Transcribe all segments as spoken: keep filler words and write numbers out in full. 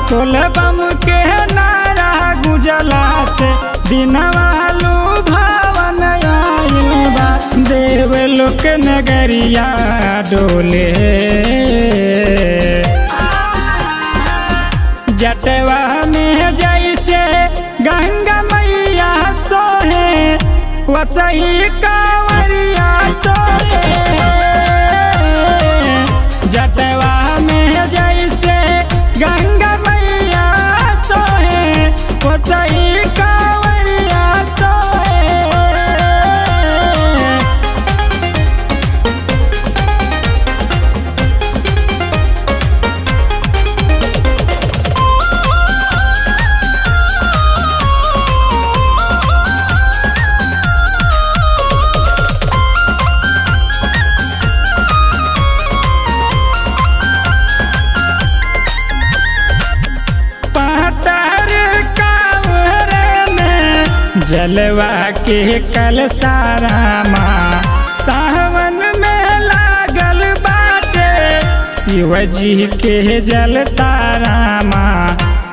बोलबम के नारा गुजलात दिनवालू भावन आइल बा। देवलोक नगरिया डोले जटवा में जैसे गंगा मैया सोहे वसही कांवरिया सोहे। जटवा में जैसे गंगा मैया सोहे वसही कांवरिया सोहे। जलवा के कल सारा माँ सावन में लागल बाटे शिवजी के जल तारा माँ।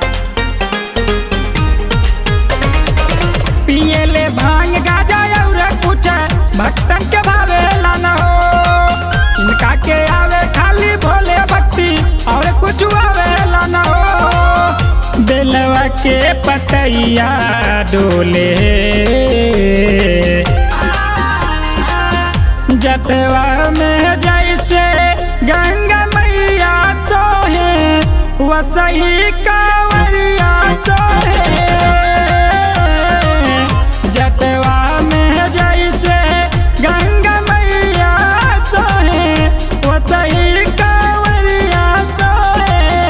पियले भांग गाजा और कुछ भक्तन के भावे लाना हो। इनका के आवे खाली भोले भक्ति और कुछ आवे लाना हो। बेलवा के पतैया डोले जटवा में जैसे गंगा मैया सोहे वसही कांवरिया सोहे। जटवा में जैसे गंगा मैया सोहे वसही कांवरिया सोहे।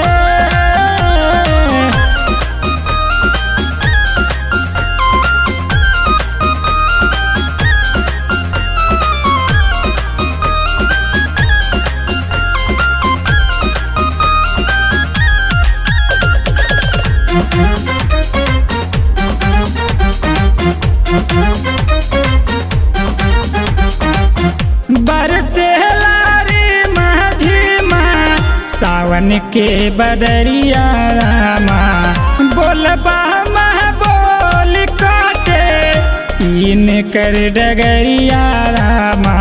बरसे लारी माझीमा सावन के बदरिया रामा। बोलबा मह बोल काटे इन कर डगरिया रामा।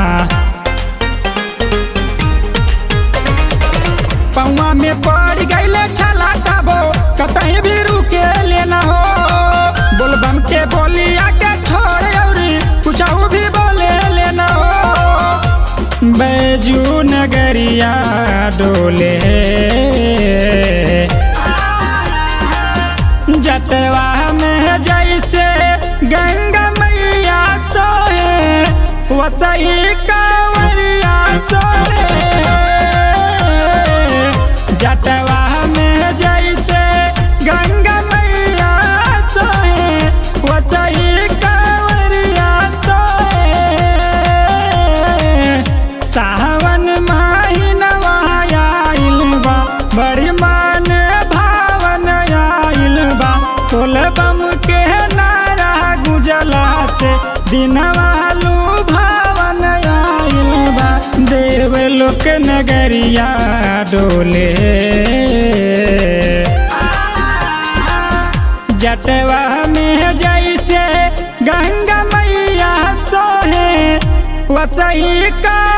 पौवा में पड़ गईले छला तबो कतहीं भी रुके लेना हो। बोलबम के बोलिया के छोड़ औरी कुछ भी बोले लेना हो। बैजू नगरिया डोले जटवा में जैसे गंगा मैया सोहे वसही कांवरिया सोहे। जटवा में जैसे गंगा मैया सोहे वसही कांवरिया सोहे। सावन महीनवा आइल बा बड़ी मान भावन आइल बा। बोलबम के नारा गुजलात दिनवालू भावन आइल बा। देवलोक नगरिया डोले जटवा में जैसे गंगा मैया सोहे वसही का